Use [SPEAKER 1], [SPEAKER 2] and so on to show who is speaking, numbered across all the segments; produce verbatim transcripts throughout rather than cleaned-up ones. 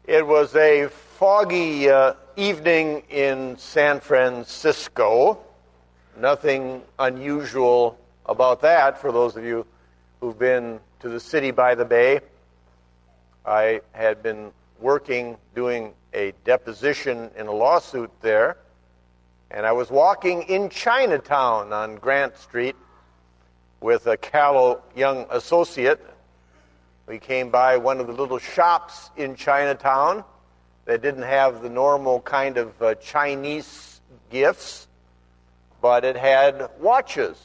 [SPEAKER 1] It was a foggy uh, evening in San Francisco. Nothing unusual about that for those of you who've been to the city by the bay. I had been working, doing a deposition in a lawsuit there, and I was walking in Chinatown on Grant Street with a callow young associate. We came by one of the little shops in Chinatown that didn't have the normal kind of uh, Chinese gifts, but it had watches.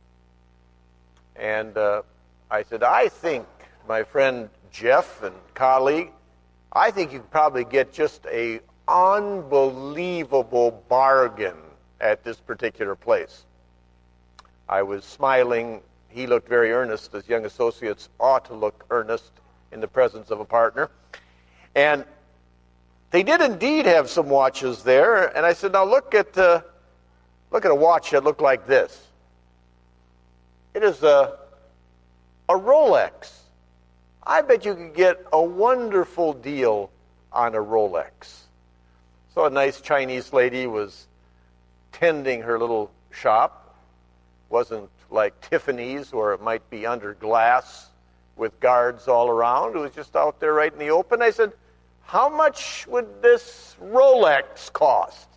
[SPEAKER 1] And uh, I said, I think, my friend Jeff and colleague, I think you could probably get just a unbelievable bargain at this particular place. I was smiling. He looked very earnest, as young associates ought to look earnest in the presence of a partner. And they did indeed have some watches there. And I said, now look at uh, look at a watch that looked like this. It is a, a Rolex. I bet you could get a wonderful deal on a Rolex. So a nice Chinese lady was tending her little shop. Wasn't like Tiffany's, where it might be under glass with guards all around. It was just out there right in the open. I said, how much would this Rolex cost?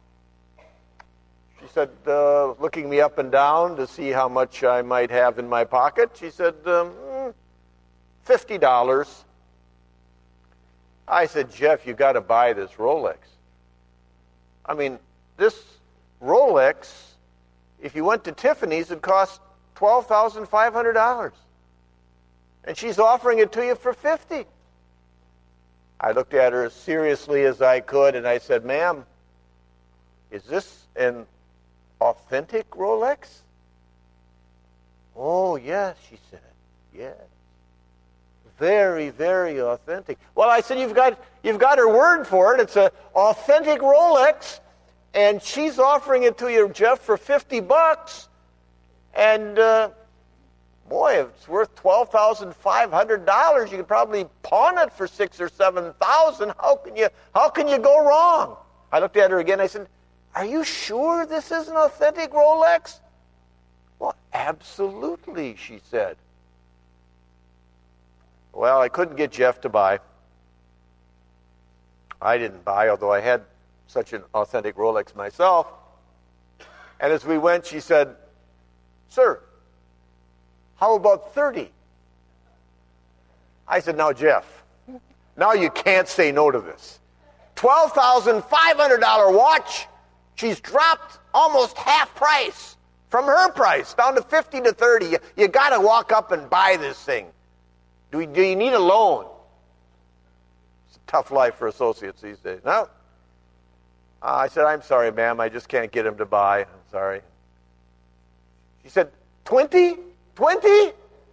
[SPEAKER 1] She said, uh, looking me up and down to see how much I might have in my pocket, she said, um, fifty dollars. I said, Jeff, you got to buy this Rolex. I mean, this Rolex, if you went to Tiffany's, it cost twelve thousand five hundred dollars. And she's offering it to you for fifty dollars. I looked at her as seriously as I could, and I said, ma'am, is this an authentic Rolex? Oh, yes, she said. Yes. Very, very authentic. Well, I said, you've got you've got her word for it. It's an authentic Rolex. And she's offering it to you, Jeff, for fifty bucks. And, uh, boy, if it's worth twelve thousand five hundred dollars, you could probably pawn it for six or seven thousand. How can you, how can you go wrong? I looked at her again. I said, are you sure this is an authentic Rolex? Well, absolutely, she said. Well, I couldn't get Jeff to buy. I didn't buy, although I had such an authentic Rolex myself. And as we went, she said, sir, how about thirty? I said, now, Jeff, now you can't say no to this. twelve thousand five hundred dollars watch, she's dropped almost half price from her price, down to fifty to thirty. You, you got to walk up and buy this thing. Do, we, do you need a loan? It's a tough life for associates these days. No. Uh, I said, I'm sorry, ma'am, I just can't get him to buy. I'm sorry. She said, twenty? twenty?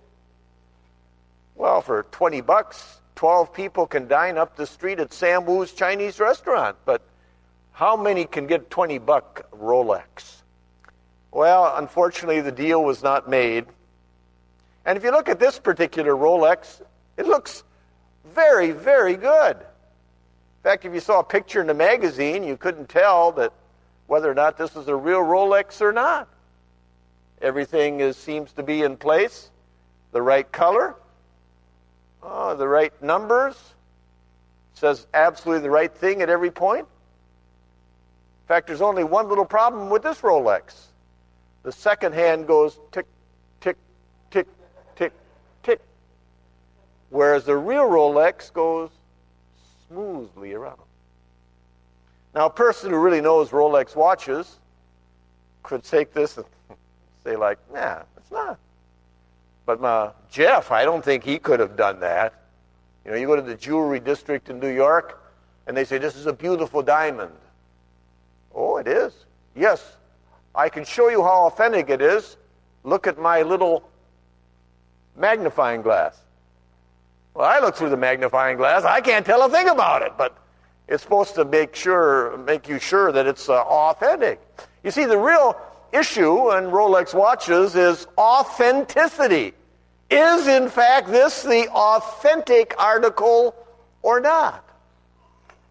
[SPEAKER 1] Well, for twenty bucks, twelve people can dine up the street at Sam Woo's Chinese restaurant. But how many can get twenty buck Rolex? Well, unfortunately, the deal was not made. And if you look at this particular Rolex, it looks very, very good. In fact, if you saw a picture in the magazine, you couldn't tell that whether or not this was a real Rolex or not. Everything is, seems to be in place. The right color, oh, the right numbers. It says absolutely the right thing at every point. In fact, there's only one little problem with this Rolex. The second hand goes tick, tick, tick, tick, tick. Whereas the real Rolex goes smoothly around. Now, a person who really knows Rolex watches could take this and say like, nah, it's not. But uh, Jeff, I don't think he could have done that. You know, you go to the jewelry district in New York, and they say, this is a beautiful diamond. Oh, it is? Yes. I can show you how authentic it is. Look at my little magnifying glass. Well, I look through the magnifying glass. I can't tell a thing about it, but it's supposed to make sure, make you sure that it's uh, authentic. You see, the real issue in Rolex watches is authenticity. Is, in fact, this the authentic article or not?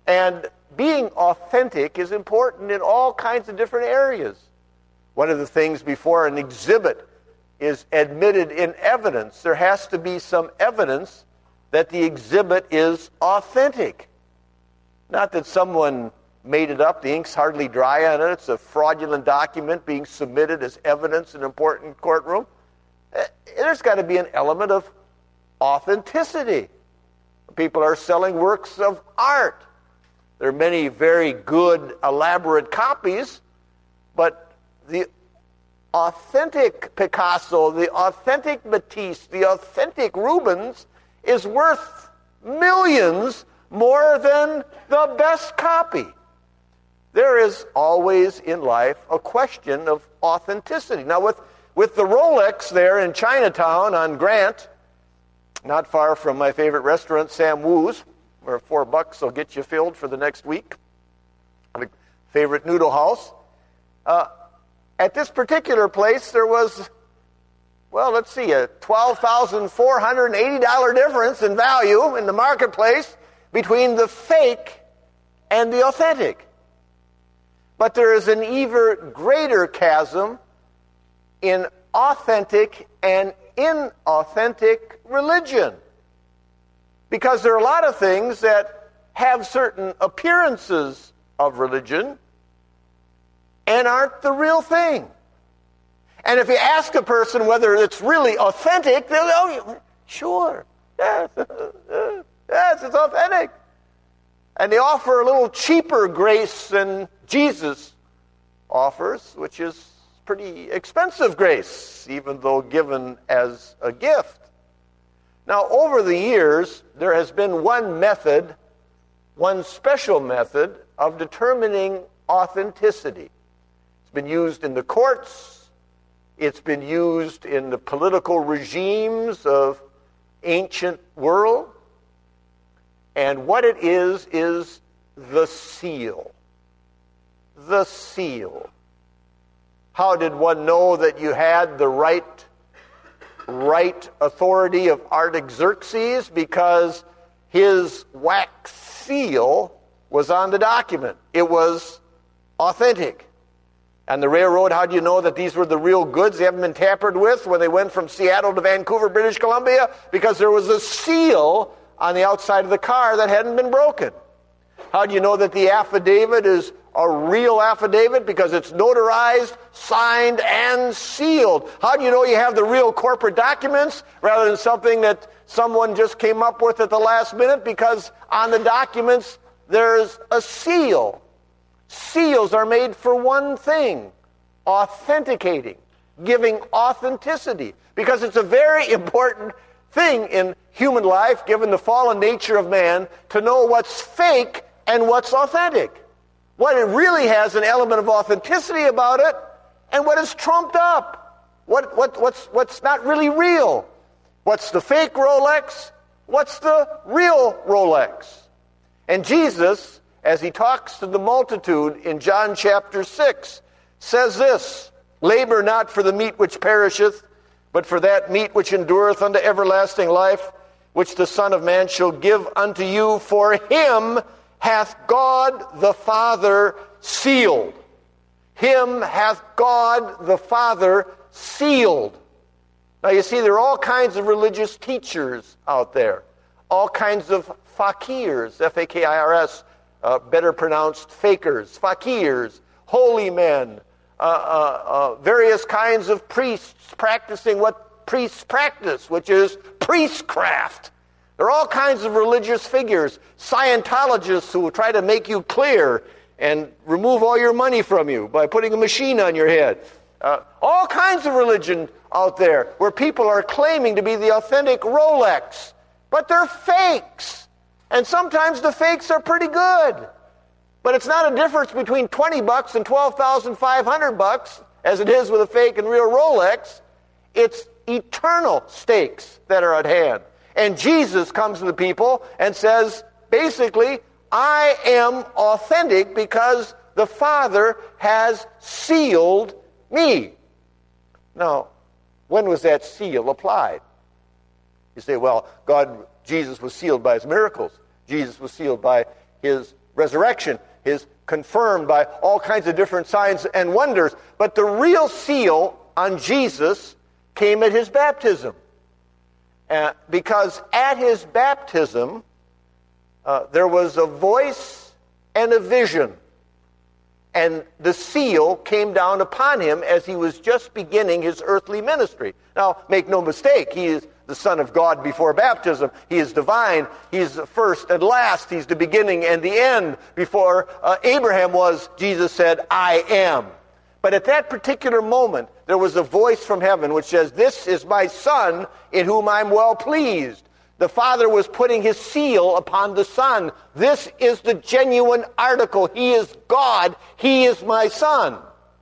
[SPEAKER 1] And being authentic is important in all kinds of different areas. One of the things before an exhibit is admitted in evidence, there has to be some evidence that the exhibit is authentic. Not that someone made it up, the ink's hardly dry on it, it's a fraudulent document being submitted as evidence in an important courtroom. There's got to be an element of authenticity. People are selling works of art. There are many very good, elaborate copies, but the authentic Picasso, the authentic Matisse, the authentic Rubens is worth millions more than the best copy. There is always in life a question of authenticity. Now, with, with the Rolex there in Chinatown on Grant, not far from my favorite restaurant, Sam Woo's, where four bucks will get you filled for the next week, my favorite noodle house. Uh, at this particular place, there was, well, let's see, a twelve thousand four hundred eighty dollars difference in value in the marketplace between the fake and the authentic. But there is an even greater chasm in authentic and inauthentic religion. Because there are a lot of things that have certain appearances of religion and aren't the real thing. And if you ask a person whether it's really authentic, they'll go, oh, sure, yes, yes, it's authentic. And they offer a little cheaper grace than Jesus offers, which is pretty expensive grace, even though given as a gift. Now, over the years, there has been one method, one special method of determining authenticity. It's been used in the courts. It's been used in the political regimes of ancient world. And what it is, is the seal. The seal. How did one know that you had the right right authority of Artaxerxes? Because his wax seal was on the document. It was authentic. And the railroad, how do you know that these were the real goods? They haven't been tampered with when they went from Seattle to Vancouver, British Columbia? Because there was a seal on the outside of the car that hadn't been broken. How do you know that the affidavit is a real affidavit? Because it's notarized, signed, and sealed. How do you know you have the real corporate documents rather than something that someone just came up with at the last minute? Because on the documents there's a seal. Seals are made for one thing: authenticating, giving authenticity. Because it's a very important thing in human life, given the fallen nature of man, to know what's fake and what's authentic. What it really has an element of authenticity about it, and what is trumped up. What, what, what's, what's not really real. What's the fake Rolex? What's the real Rolex? And Jesus, as he talks to the multitude in John chapter six, says this: labor not for the meat which perisheth, but for that meat which endureth unto everlasting life, which the Son of Man shall give unto you. For him hath God the Father sealed. Him hath God the Father sealed. Now you see, there are all kinds of religious teachers out there. All kinds of fakirs, F A K I R S, uh, better pronounced fakers, fakirs, holy men, uh, uh, uh, various kinds of priests practicing what priests practice, which is priestcraft. There are all kinds of religious figures, Scientologists who will try to make you clear and remove all your money from you by putting a machine on your head. Uh, all kinds of religion out there where people are claiming to be the authentic Rolex, but they're fakes. And sometimes the fakes are pretty good. But it's not a difference between twenty bucks and twelve thousand five hundred bucks, as it is with a fake and real Rolex. It's eternal stakes that are at hand. And Jesus comes to the people and says, basically, I am authentic because the Father has sealed me. Now, when was that seal applied? You say, well, God, Jesus was sealed by his miracles. Jesus was sealed by his resurrection is confirmed by all kinds of different signs and wonders. But the real seal on Jesus came at his baptism. Uh, because at his baptism, uh, there was a voice and a vision. And the seal came down upon him as he was just beginning his earthly ministry. Now, make no mistake, he is the Son of God before baptism. He is divine. He is the first and last. He's the beginning and the end. Before uh, Abraham was, Jesus said, I am. But at that particular moment, there was a voice from heaven which says, this is my Son in whom I'm well pleased. The Father was putting his seal upon the Son. This is the genuine article. He is God. He is my Son.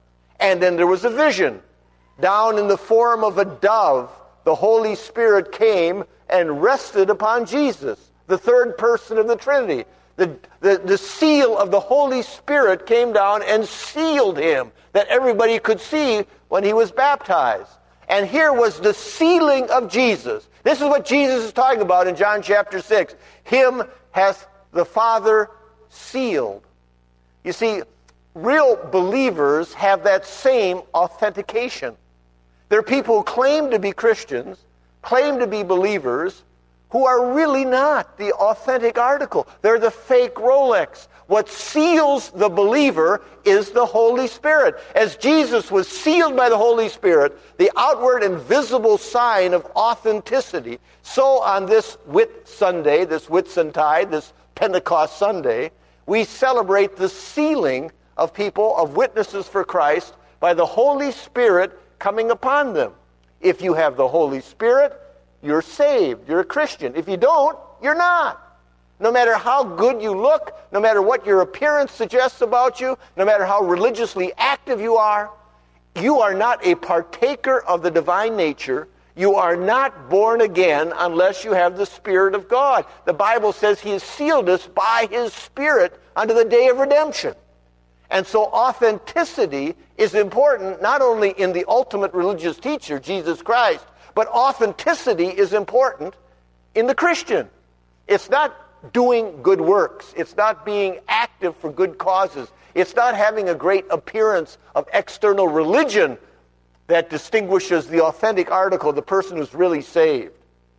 [SPEAKER 1] And then there was a vision. Down in the form of a dove, the Holy Spirit came and rested upon Jesus, the third person of the Trinity. The, the, the seal of the Holy Spirit came down and sealed him, that everybody could see when he was baptized. And here was the sealing of Jesus. This is what Jesus is talking about in John chapter six. Him hath the Father sealed. You see, real believers have that same authentication. There are people who claim to be Christians, claim to be believers, who are really not the authentic article. They're the fake Rolex. What seals the believer is the Holy Spirit. As Jesus was sealed by the Holy Spirit, the outward and visible sign of authenticity, so on this Whit Sunday, this Whitsuntide, this Pentecost Sunday, we celebrate the sealing of people, of witnesses for Christ, by the Holy Spirit coming upon them. If you have the Holy Spirit, you're saved. You're a Christian. If you don't, you're not. No matter how good you look, no matter what your appearance suggests about you, no matter how religiously active you are, you are not a partaker of the divine nature. You are not born again unless you have the Spirit of God. The Bible says he has sealed us by his Spirit unto the day of redemption. And so authenticity is important not only in the ultimate religious teacher, Jesus Christ, but authenticity is important in the Christian. It's not doing good works. It's not being active for good causes. It's not having a great appearance of external religion that distinguishes the authentic article, the person who's really saved.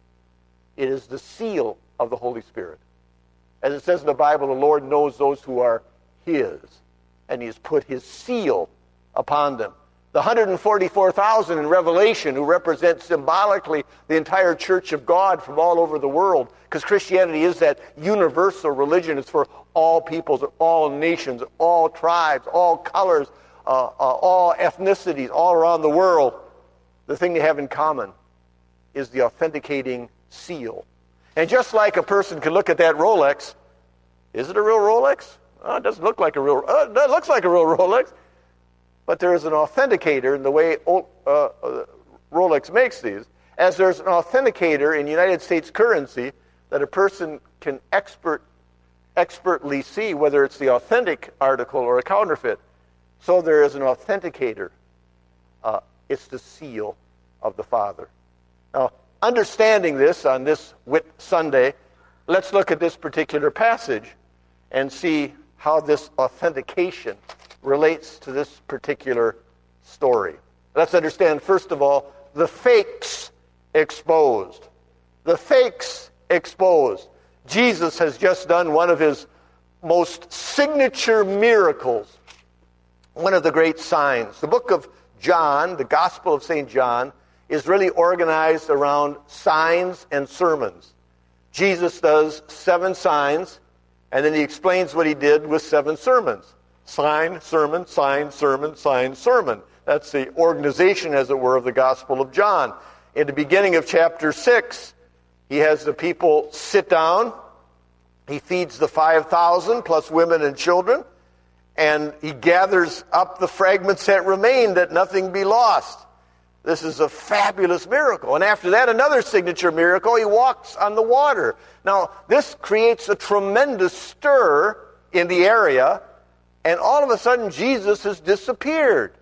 [SPEAKER 1] It is the seal of the Holy Spirit. As it says in the Bible, the Lord knows those who are his, and he has put his seal upon them. The one hundred forty-four thousand in Revelation, who represent symbolically the entire church of God from all over the world, because Christianity is that universal religion. It's for all peoples, all nations, all tribes, all colors, uh, uh, all ethnicities, all around the world. The thing they have in common is the authenticating seal. And just like a person can look at that Rolex, is it a real Rolex? Oh, it doesn't look like a real, uh, it looks like a real Rolex. But there is an authenticator in the way uh, uh, Rolex makes these, as there's an authenticator in United States currency that a person can expert, expertly see whether it's the authentic article or a counterfeit. So there is an authenticator. Uh, it's the seal of the Father. Now, understanding this on this Whit Sunday, let's look at this particular passage and see how this authentication relates to this particular story. Let's understand, first of all, the fakes exposed. The fakes exposed. Jesus has just done one of his most signature miracles, one of the great signs. The book of John, the Gospel of Saint John, is really organized around signs and sermons. Jesus does seven signs, and then he explains what he did with seven sermons. Sign, sermon, sign, sermon, sign, sermon. That's the organization, as it were, of the Gospel of John. In the beginning of chapter six, he has the people sit down. He feeds the five thousand, plus women and children. And he gathers up the fragments that remain, that nothing be lost. This is a fabulous miracle. And after that, another signature miracle, he walks on the water. Now, this creates a tremendous stir in the area. And all of a sudden, Jesus has disappeared.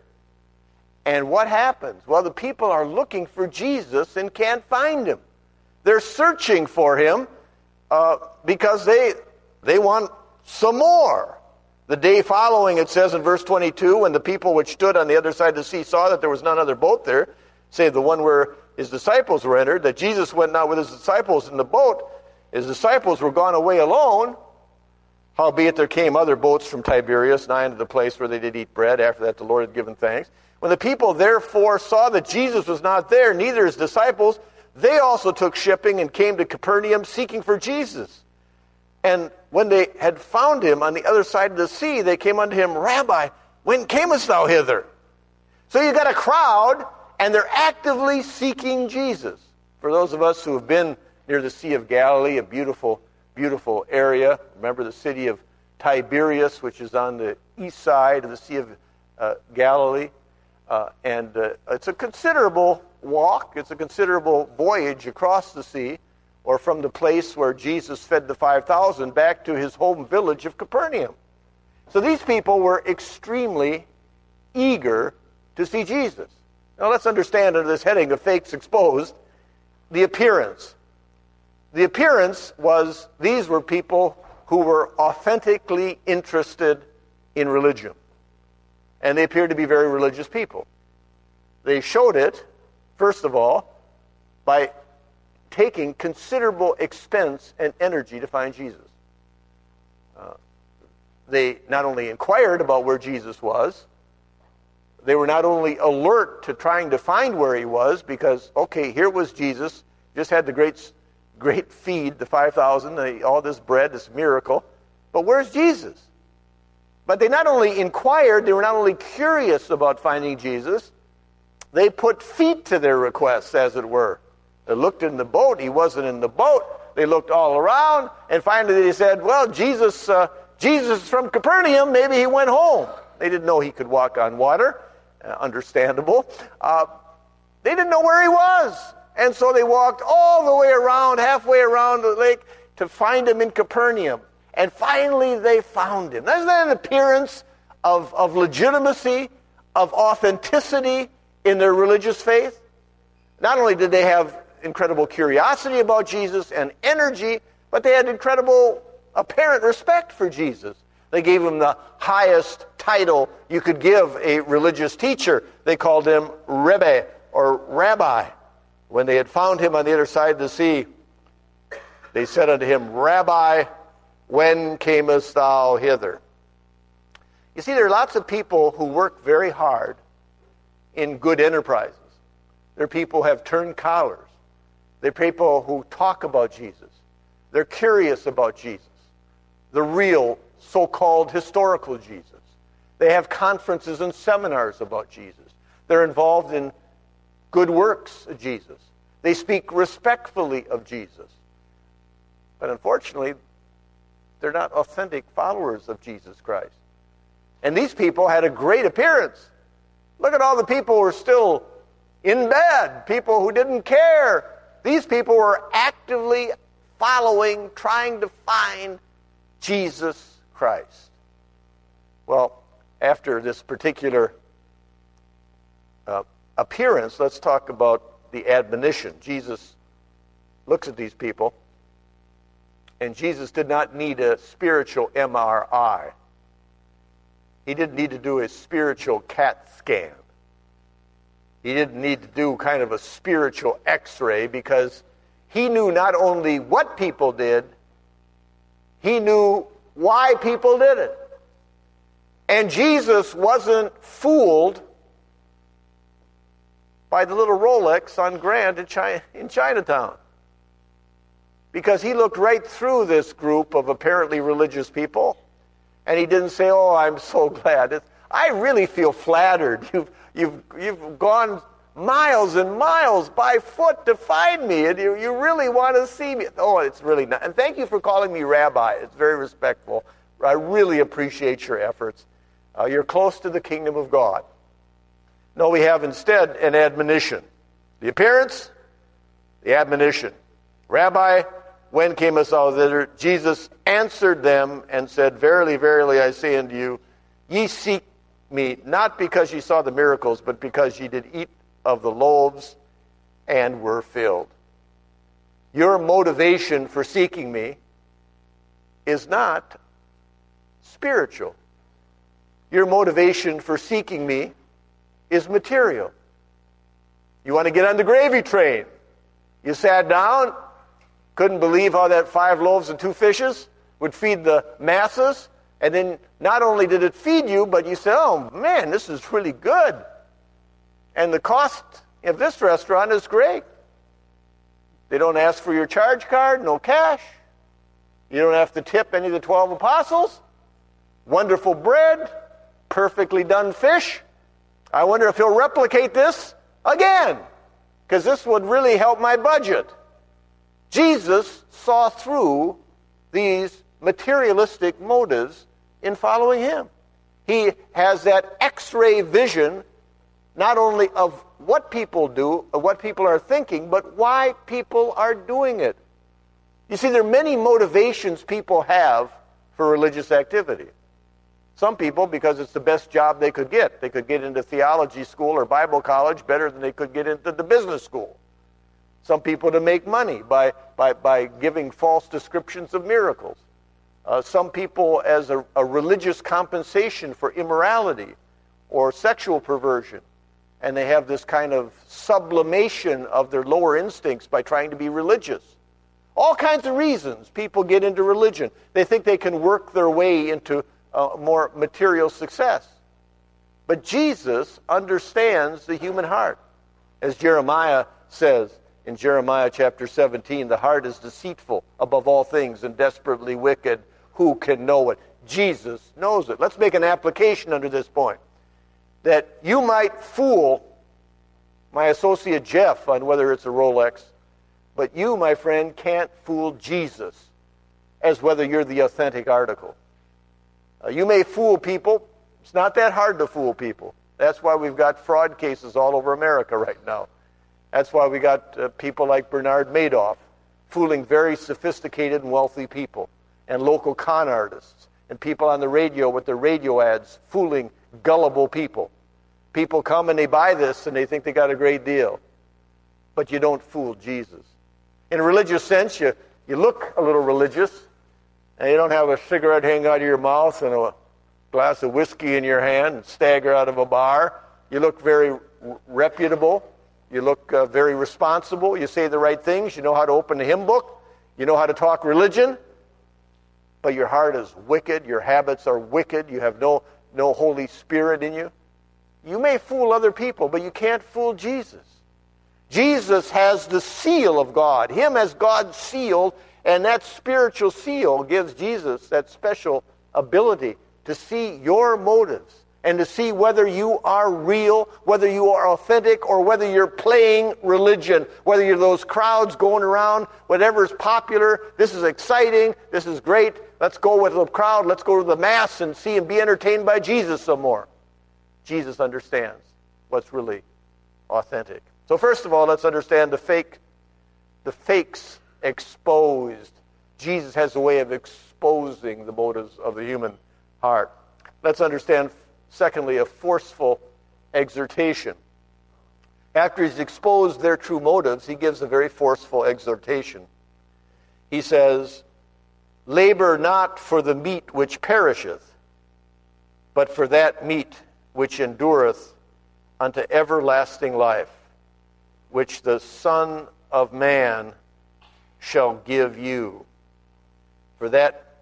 [SPEAKER 1] And what happens? Well, the people are looking for Jesus and can't find him. They're searching for him uh, because they they want some more. The day following, it says in verse twenty-two, when the people which stood on the other side of the sea saw that there was none other boat there, save the one where his disciples were entered, that Jesus went not with his disciples in the boat. His disciples were gone away alone. Howbeit there came other boats from Tiberias, nigh unto the place where they did eat bread. After that the Lord had given thanks. When the people therefore saw that Jesus was not there, neither his disciples, they also took shipping and came to Capernaum, seeking for Jesus. And when they had found him on the other side of the sea, they came unto him, Rabbi, when camest thou hither? So you got a crowd, and they're actively seeking Jesus. For those of us who have been near the Sea of Galilee, a beautiful, beautiful area. Remember the city of Tiberias, which is on the east side of the Sea of uh, Galilee. Uh, and uh, it's a considerable walk. It's a considerable voyage across the sea, or from the place where Jesus fed the five thousand back to his home village of Capernaum. So these people were extremely eager to see Jesus. Now let's understand under this heading of fakes exposed, the appearance. The appearance was, these were people who were authentically interested in religion. And they appeared to be very religious people. They showed it, first of all, by taking considerable expense and energy to find Jesus. Uh, they not only inquired about where Jesus was, they were not only alert to trying to find where he was, because, okay, here was Jesus, just had the great, great feed, the five thousand, the, all this bread, this miracle, but where's Jesus? But they not only inquired, they were not only curious about finding Jesus, they put feet to their requests, as it were. They looked in the boat, he wasn't in the boat. They looked all around, and finally they said, well, Jesus, uh, Jesus is from Capernaum, maybe he went home. They didn't know he could walk on water, uh, understandable. Uh, they didn't know where he was, and so they walked all the way around, halfway around the lake, to find him in Capernaum. And finally they found him. Isn't that an appearance of, of legitimacy, of authenticity in their religious faith? Not only did they have incredible curiosity about Jesus and energy, but they had incredible apparent respect for Jesus. They gave him the highest title you could give a religious teacher. They called him Rebbe or Rabbi. When they had found him on the other side of the sea, they said unto him, Rabbi, when camest thou hither? You see, there are lots of people who work very hard in good enterprises. There are people who have turned collars. There are people who talk about Jesus. They're curious about Jesus, the real so-called historical Jesus. They have conferences and seminars about Jesus. They're involved in good works of Jesus. They speak respectfully of Jesus. But unfortunately, they're not authentic followers of Jesus Christ. And these people had a great appearance. Look at all the people who were still in bed, people who didn't care. These people were actively following, trying to find Jesus Christ. Well, after this particular uh, appearance, let's talk about the admonition. Jesus looks at these people, and Jesus did not need a spiritual M R I. He didn't need to do a spiritual CAT scan. He didn't need to do kind of a spiritual x-ray, because he knew not only what people did, he knew why people did it. And Jesus wasn't fooled by the little Rolex on Grand in, China, in Chinatown. Because he looked right through this group of apparently religious people, and he didn't say, oh, I'm so glad. It's, I really feel flattered. You've, you've, you've gone miles and miles by foot to find me, and you, you really want to see me. Oh, it's really not. And thank you for calling me Rabbi. It's very respectful. I really appreciate your efforts. Uh, you're close to the kingdom of God. No, we have instead an admonition. The appearance, the admonition. Rabbi, when camest thou thither? Jesus answered them and said, Verily, verily, I say unto you, ye seek me, not because ye saw the miracles, but because ye did eat of the loaves and were filled. Your motivation for seeking me is not spiritual. Your motivation for seeking me is material. You want to get on the gravy train. You sat down, couldn't believe how that five loaves and two fishes would feed the masses, and then not only did it feed you, but you said, oh man, this is really good. And the cost of this restaurant is great. They don't ask for your charge card, no cash. You don't have to tip any of the twelve apostles. Wonderful bread, perfectly done fish. I wonder if he'll replicate this again, because this would really help my budget. Jesus saw through these materialistic motives in following him. He has that X-ray vision, not only of what people do, of what people are thinking, but why people are doing it. You see, there are many motivations people have for religious activity. Some people, because it's the best job they could get. They could get into theology school or Bible college better than they could get into the business school. Some people to make money by, by, by giving false descriptions of miracles. Uh, some people as a, a religious compensation for immorality or sexual perversion. And they have this kind of sublimation of their lower instincts by trying to be religious. All kinds of reasons people get into religion. They think they can work their way into uh, more material success. But Jesus understands the human heart. As Jeremiah says in Jeremiah chapter seventeen, the heart is deceitful above all things and desperately wicked. Who can know it? Jesus knows it. Let's make an application under this point. That you might fool my associate Jeff on whether it's a Rolex, but you, my friend, can't fool Jesus as whether you're the authentic article. Uh, you may fool people. It's not that hard to fool people. That's why we've got fraud cases all over America right now. That's why we got uh, people like Bernard Madoff fooling very sophisticated and wealthy people, and local con artists, and people on the radio with their radio ads fooling gullible people. People come and they buy this and they think they got a great deal. But you don't fool Jesus. In a religious sense, you, you look a little religious, and you don't have a cigarette hanging out of your mouth and a glass of whiskey in your hand and stagger out of a bar. You look very reputable. You look uh, very responsible. You say the right things. You know how to open a hymn book. You know how to talk religion. But your heart is wicked. Your habits are wicked. You have no, no Holy Spirit in you. You may fool other people, but you can't fool Jesus. Jesus has the seal of God. Him as God sealed, and that spiritual seal gives Jesus that special ability to see your motives and to see whether you are real, whether you are authentic, or whether you're playing religion, whether you're those crowds going around, whatever's popular. This is exciting. This is great. Let's go with the crowd. Let's go to the mass and see and be entertained by Jesus some more. Jesus understands what's really authentic. So first of all, let's understand the fake, the fakes exposed. Jesus has a way of exposing the motives of the human heart. Let's understand, secondly, a forceful exhortation. After he's exposed their true motives, he gives a very forceful exhortation. He says, labor not for the meat which perisheth, but for that meat which endureth unto everlasting life, which the Son of Man shall give you. For that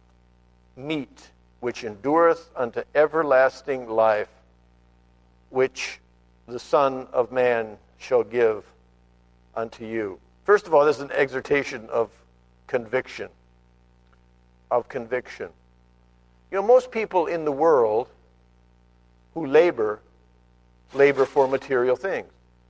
[SPEAKER 1] meat which endureth unto everlasting life, which the Son of Man shall give unto you. First of all, this is an exhortation of conviction. Of conviction. You know, most people in the world who labor, labor for material things.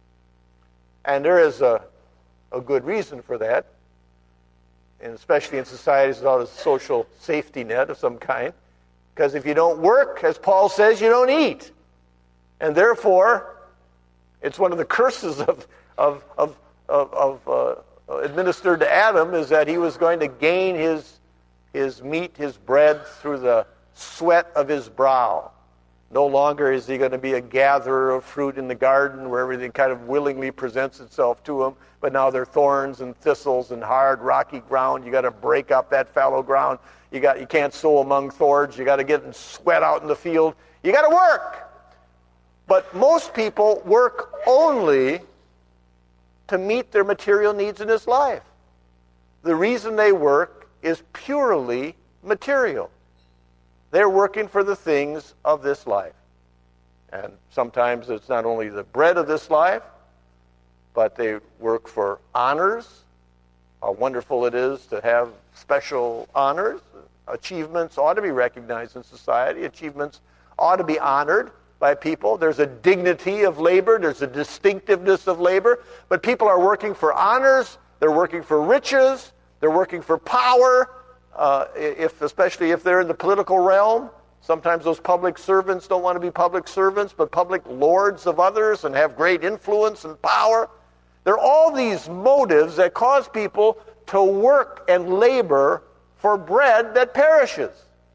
[SPEAKER 1] And there is a, a good reason for that, and especially in societies without a social safety net of some kind. Because if you don't work, as Paul says, you don't eat. And therefore, it's one of the curses of, of, of, of, of uh, administered to Adam is that he was going to gain his, his meat, his bread, through the sweat of his brow. No longer is he going to be a gatherer of fruit in the garden where everything kind of willingly presents itself to him, but now there are thorns and thistles and hard, rocky ground. You got to break up that fallow ground. You got you can't sow among thorns. You got to get and sweat out in the field. You got to work. But most people work only to meet their material needs in this life. The reason they work is purely material. They're working for the things of this life. And sometimes it's not only the bread of this life, but they work for honors. How wonderful it is to have special honors. Achievements ought to be recognized in society. Achievements ought to be honored by people. There's a dignity of labor. There's a distinctiveness of labor. But people are working for honors. They're working for riches. They're working for power, uh, if, especially if they're in the political realm. Sometimes those public servants don't want to be public servants, but public lords of others and have great influence and power. There are all these motives that cause people to work and labor for bread that perishes.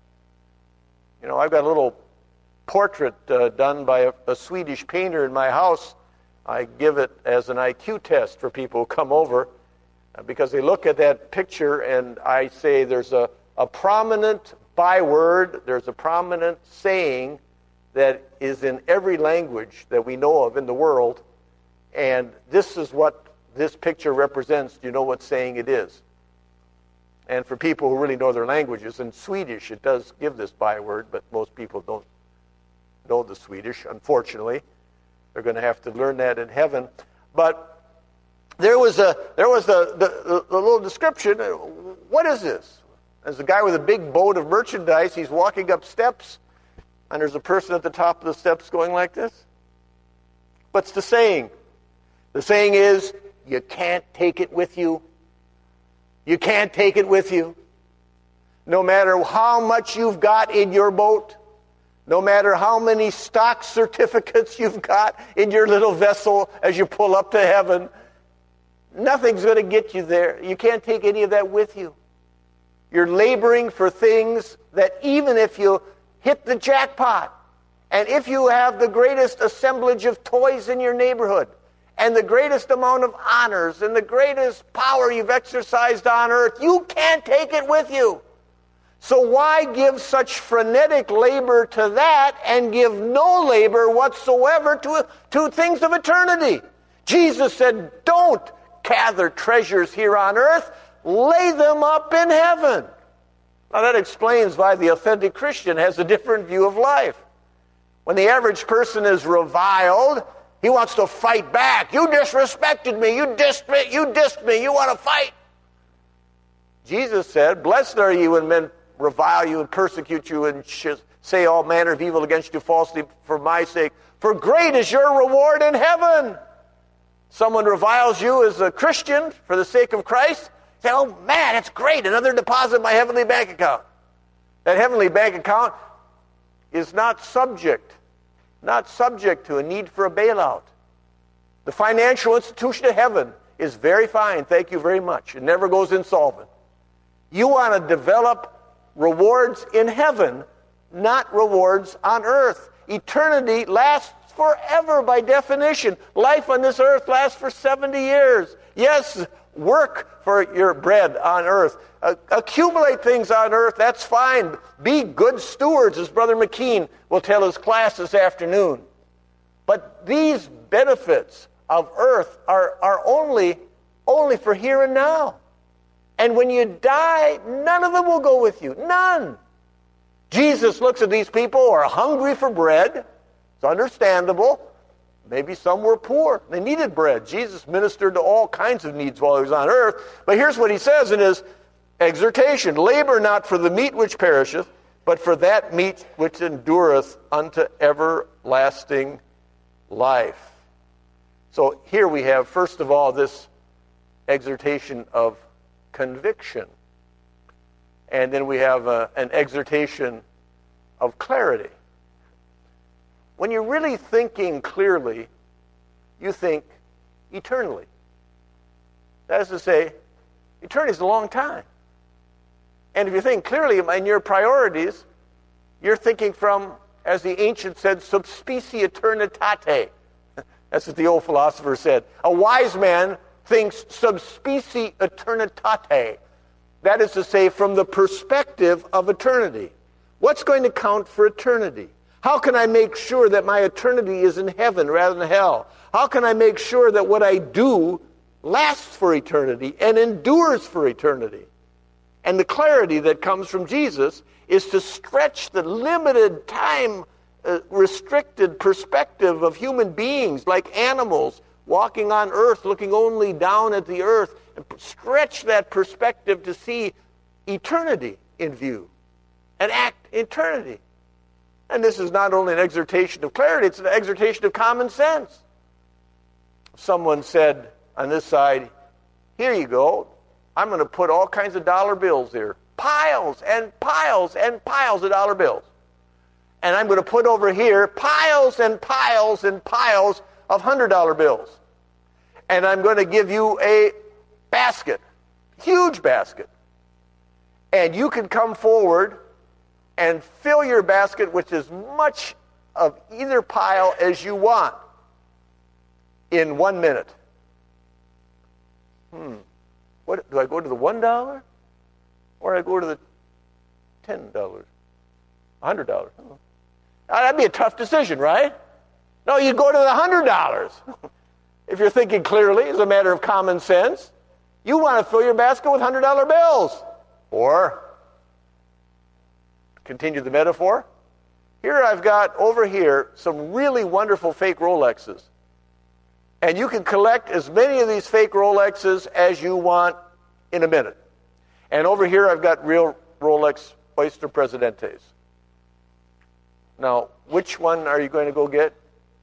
[SPEAKER 1] You know, I've got a little portrait uh, done by a, a Swedish painter in my house. I give it as an I Q test for people who come over uh, because they look at that picture and I say there's a, a prominent byword, there's a prominent saying that is in every language that we know of in the world, and this is what this picture represents. Do you know what saying it is? And for people who really know their languages, in Swedish it does give this byword, but most people don't know the Swedish, unfortunately. They're going to have to learn that in heaven. But there was a there was a the, the, the little description. What is this? There's a guy with a big boat of merchandise. He's walking up steps, and there's a person at the top of the steps going like this. What's the saying? The saying is, you can't take it with you. You can't take it with you. No matter how much you've got in your boat, no matter how many stock certificates you've got in your little vessel as you pull up to heaven, nothing's going to get you there. You can't take any of that with you. You're laboring for things that even if you hit the jackpot, and if you have the greatest assemblage of toys in your neighborhood, and the greatest amount of honors, and the greatest power you've exercised on earth, you can't take it with you. So why give such frenetic labor to that and give no labor whatsoever to, to things of eternity? Jesus said, don't gather treasures here on earth. Lay them up in heaven. Now that explains why the authentic Christian has a different view of life. When the average person is reviled, he wants to fight back. You disrespected me. You dissed me. You dissed me. You want to fight. Jesus said, blessed are you when men revile you and persecute you and say all manner of evil against you falsely for my sake. For great is your reward in heaven. Someone reviles you as a Christian for the sake of Christ. Say, oh man, it's great, another deposit in my heavenly bank account. That heavenly bank account is not subject, not subject to a need for a bailout. The financial institution of heaven is very fine, thank you very much. It never goes insolvent. You want to develop rewards in heaven, not rewards on earth. Eternity lasts forever by definition. Life on this earth lasts for seventy years. Yes, work for your bread on earth. Uh, accumulate things on earth, that's fine. Be good stewards, as Brother McKean will tell his class this afternoon. But these benefits of earth are, are only, only for here and now. And when you die, none of them will go with you. None. Jesus looks at these people who are hungry for bread. It's understandable. Maybe some were poor. They needed bread. Jesus ministered to all kinds of needs while he was on earth. But here's what he says in his exhortation. Labor not for the meat which perisheth, but for that meat which endureth unto everlasting life. So here we have, first of all, this exhortation of conviction. And then we have a, an exhortation of clarity. When you're really thinking clearly, you think eternally. That is to say, eternity is a long time. And if you think clearly in your priorities, you're thinking from, as the ancient said, sub specie aeternitate. That's what the old philosopher said. A wise man thinks sub specie aeternitate. That is to say, from the perspective of eternity. What's going to count for eternity? How can I make sure that my eternity is in heaven rather than hell? How can I make sure that what I do lasts for eternity and endures for eternity? And the clarity that comes from Jesus is to stretch the limited time uh, restricted perspective of human beings like animals walking on earth, looking only down at the earth, and stretch that perspective to see eternity in view and act eternity. And this is not only an exhortation of clarity, it's an exhortation of common sense. Someone said on this side, here you go, I'm going to put all kinds of dollar bills here. Piles and piles and piles of dollar bills. And I'm going to put over here piles and piles and piles of one hundred dollar bills. And I'm going to give you a basket, huge basket. And you can come forward and fill your basket with as much of either pile as you want in one minute. Hmm. What, do I go to the one dollar? Or I go to the ten dollars? one hundred dollars? Oh. That'd be a tough decision, right? No, you go to the one hundred dollars. If you're thinking clearly, as a matter of common sense, you want to fill your basket with one hundred dollar bills. Or, continue the metaphor, here I've got over here some really wonderful fake Rolexes. And you can collect as many of these fake Rolexes as you want in a minute. And over here I've got real Rolex Oyster Presidentes. Now, which one are you going to go get?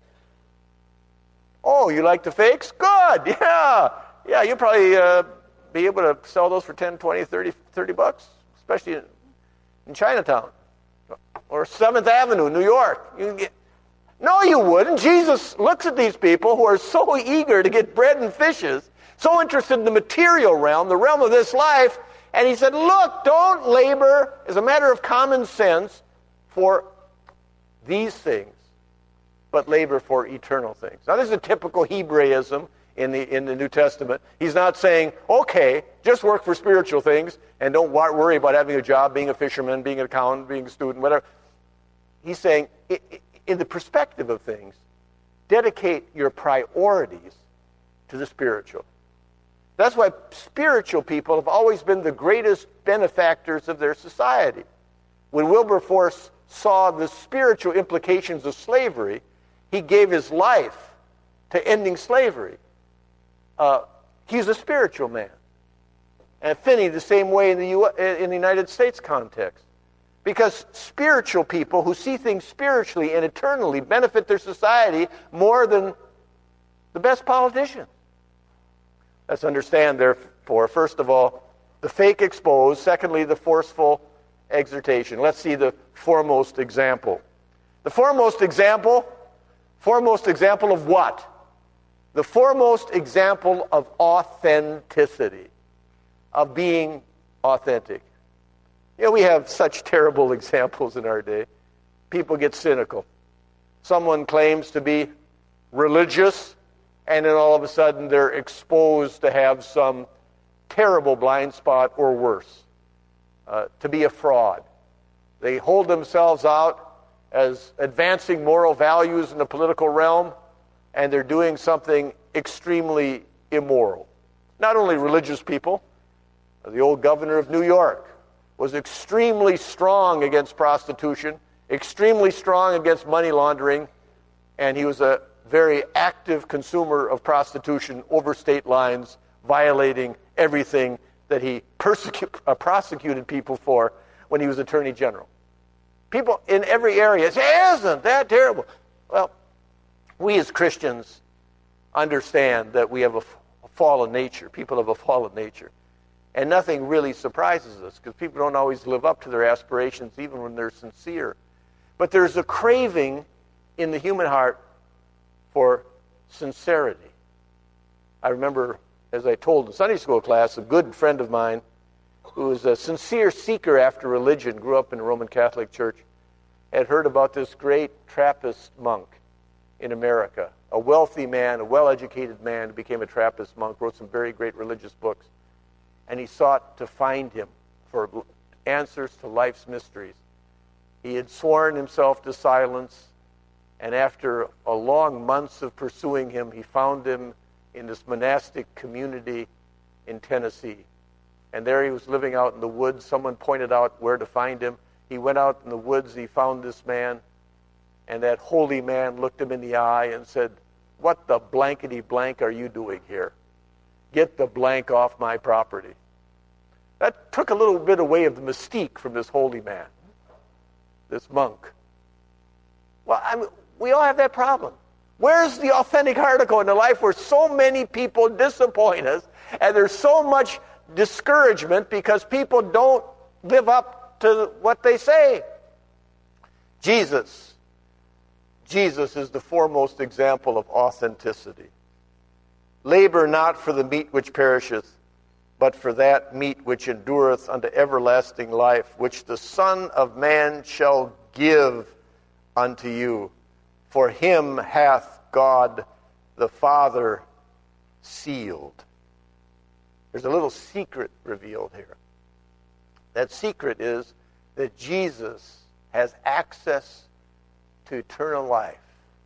[SPEAKER 1] Oh, you like the fakes? Good, yeah. Yeah, you'll probably uh, be able to sell those for ten, twenty, thirty, thirty bucks, especially in, in Chinatown. Or seventh Avenue, New York. You can get... No, you wouldn't. Jesus looks at these people who are so eager to get bread and fishes, so interested in the material realm, the realm of this life, and he said, look, don't labor, as a matter of common sense, for these things, but labor for eternal things. Now, this is a typical Hebraism in the in the New Testament. He's not saying, okay, just work for spiritual things and don't worry about having a job, being a fisherman, being an accountant, being a student, whatever. He's saying, in the perspective of things, dedicate your priorities to the spiritual. That's why spiritual people have always been the greatest benefactors of their society. When Wilberforce saw the spiritual implications of slavery, he gave his life to ending slavery. Uh, he's a spiritual man. And Finney, the same way in the U- in the United States context. Because spiritual people who see things spiritually and eternally benefit their society more than the best politicians. Let's understand, therefore, first of all, the fake exposed. Secondly, the forceful exhortation. Let's see the foremost example. The foremost example, foremost example of what? The foremost example of authenticity, of being authentic. You know, we have such terrible examples in our day. People get cynical. Someone claims to be religious, and then all of a sudden they're exposed to have some terrible blind spot or worse, uh, to be a fraud. They hold themselves out as advancing moral values in the political realm, and they're doing something extremely immoral. Not only religious people. The old governor of New York was extremely strong against prostitution, extremely strong against money laundering, and he was a very active consumer of prostitution over state lines, violating everything that he persecute, uh, prosecuted people for when he was Attorney General. People in every area say, isn't that terrible? Well, we as Christians understand that we have a, a fallen nature. People have a fallen nature. And nothing really surprises us because people don't always live up to their aspirations even when they're sincere. But there's a craving in the human heart for sincerity. I remember, as I told in Sunday school class, a good friend of mine who was a sincere seeker after religion, grew up in a Roman Catholic church, had heard about this great Trappist monk in America, a wealthy man, a well-educated man who became a Trappist monk, wrote some very great religious books. and he sought to find him for answers to life's mysteries. He had sworn himself to silence, and after a long months of pursuing him, he found him in this monastic community in Tennessee. And there he was living out in the woods. Someone pointed out where to find him. He went out in the woods, he found this man, and that holy man looked him in the eye and said, "What the blankety blank are you doing here? Get the blank off my property." That took a little bit away of the mystique from this holy man, this monk. Well, I mean, we all have that problem. Where's the authentic article in the life where so many people disappoint us, and there's so much discouragement because people don't live up to what they say? Jesus. Jesus is the foremost example of authenticity. Labor not for the meat which perisheth, but for that meat which endureth unto everlasting life, which the Son of Man shall give unto you. For him hath God the Father sealed. There's a little secret revealed here. That secret is that Jesus has access to eternal life.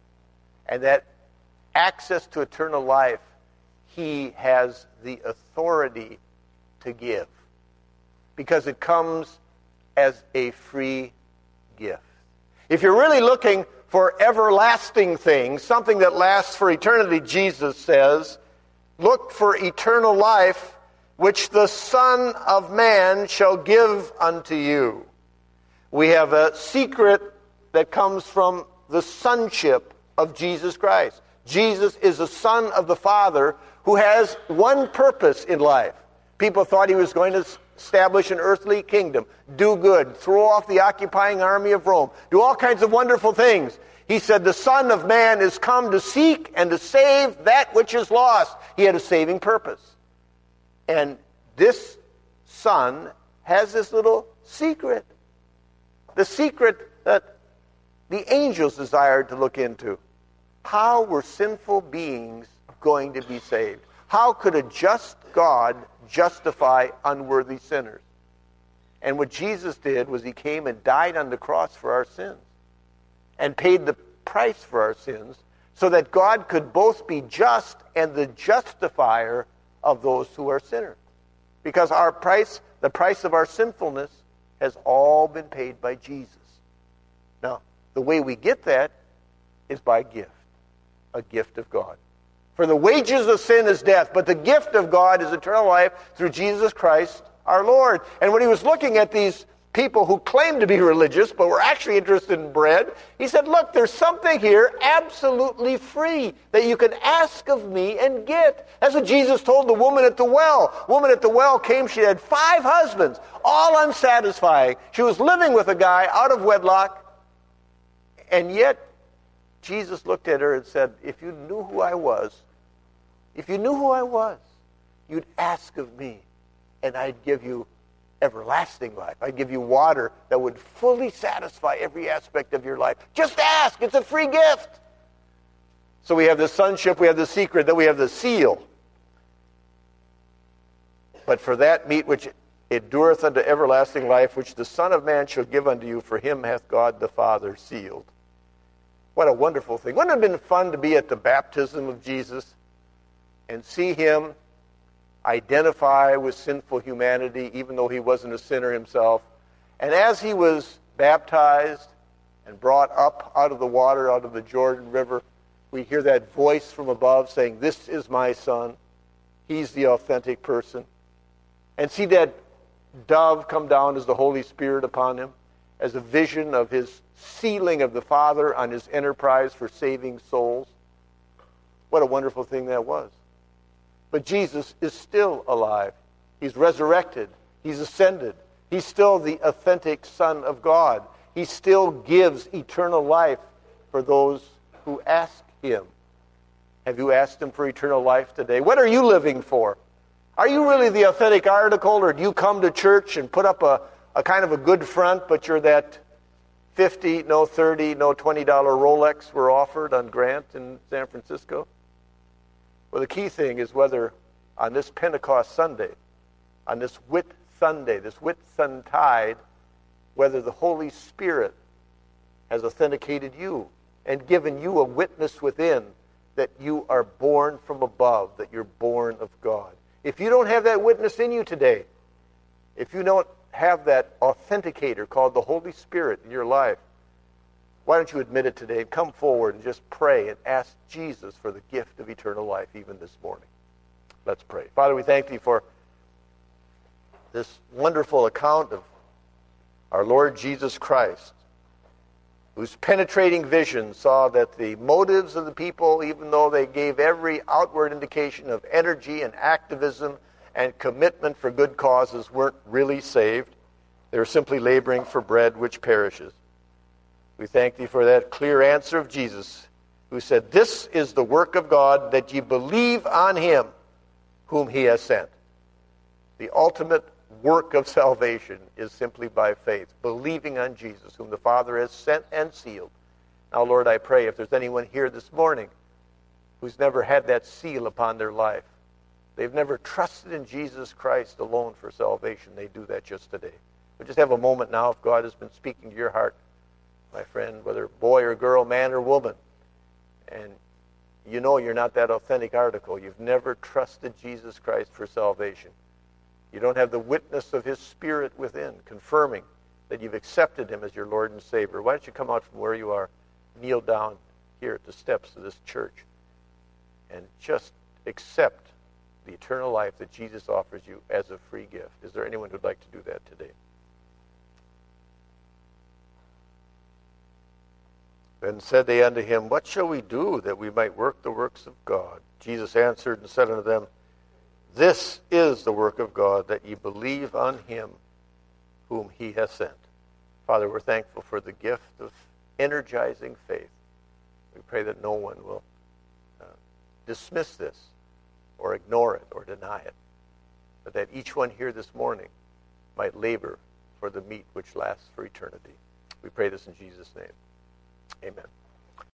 [SPEAKER 1] And that access to eternal life, he has the authority to give, because it comes as a free gift. If you're really looking for everlasting things, something that lasts for eternity, Jesus says, look for eternal life, which the Son of Man shall give unto you. We have a secret that comes from the sonship of Jesus Christ. Jesus is the Son of the Father who has one purpose in life. People thought he was going to establish an earthly kingdom, do good, throw off the occupying army of Rome, do all kinds of wonderful things. He said the Son of Man is come to seek and to save that which is lost. He had a saving purpose. And this Son has this little secret. The secret that the angels desired to look into. How were sinful beings going to be saved? How could a just God justify unworthy sinners? And what Jesus did was he came and died on the cross for our sins and paid the price for our sins so that God could both be just and the justifier of those who are sinners. Because our price, the price of our sinfulness, has all been paid by Jesus. Now, the way we get that is by gift, a gift of God. For the wages of sin is death, but the gift of God is eternal life through Jesus Christ our Lord. And when he was looking at these people who claimed to be religious but were actually interested in bread, he said, look, there's something here absolutely free that you can ask of me and get. That's what Jesus told the woman at the well. The woman at the well came, she had five husbands, all unsatisfying. She was living with a guy out of wedlock, and yet Jesus looked at her and said, if you knew who I was, if you knew who I was, you'd ask of me, and I'd give you everlasting life. I'd give you water that would fully satisfy every aspect of your life. Just ask. It's a free gift. So we have the sonship, we have the secret, then we have the seal. But for that meat which endureth unto everlasting life, which the Son of Man shall give unto you, for him hath God the Father sealed. What a wonderful thing. Wouldn't it have been fun to be at the baptism of Jesus and see him identify with sinful humanity, even though he wasn't a sinner himself? And as he was baptized and brought up out of the water, out of the Jordan River, we hear that voice from above saying, this is my Son. He's the authentic person. And see that dove come down as the Holy Spirit upon him, as a vision of his sealing of the Father on his enterprise for saving souls. What a wonderful thing that was. But Jesus is still alive. He's resurrected. He's ascended. He's still the authentic Son of God. He still gives eternal life for those who ask him. Have you asked him for eternal life today? What are you living for? Are you really the authentic article, or do you come to church and put up a, a kind of a good front, but you're that fifty, no thirty, no twenty dollar Rolex were offered on Grant in San Francisco? Well, the key thing is whether on this Pentecost Sunday on this Whit Sunday, this Whitsuntide, whether the Holy Spirit has authenticated you and given you a witness within that you are born from above, that you're born of God. If you don't have that witness in you today, if you don't have that authenticator called the Holy Spirit in your life, why don't you admit it today and come forward and just pray and ask Jesus for the gift of eternal life even this morning. Let's pray. Father, we thank Thee for this wonderful account of our Lord Jesus Christ, whose penetrating vision saw that the motives of the people, even though they gave every outward indication of energy and activism and commitment for good causes, weren't really saved. They were simply laboring for bread which perishes. We thank Thee for that clear answer of Jesus, who said, "This is the work of God, that ye believe on Him whom He has sent." The ultimate work of salvation is simply by faith, believing on Jesus, whom the Father has sent and sealed. Now, Lord, I pray if there's anyone here this morning who's never had that seal upon their life, they've never trusted in Jesus Christ alone for salvation, they do that just today. But just have a moment now, if God has been speaking to your heart, my friend, whether boy or girl, man or woman, and you know you're not that authentic article. You've never trusted Jesus Christ for salvation. You don't have the witness of His Spirit within, confirming that you've accepted Him as your Lord and Savior. Why don't you come out from where you are, kneel down here at the steps of this church, and just accept the eternal life that Jesus offers you as a free gift. Is there anyone who'd like to do that today? Then said they unto him, What shall we do that we might work the works of God? Jesus answered and said unto them, This is the work of God, that ye believe on Him whom He hath sent. Father, we're thankful for the gift of energizing faith. We pray that no one will uh, dismiss this or ignore it or deny it, but that each one here this morning might labor for the meat which lasts for eternity. We pray this in Jesus' name. Amen.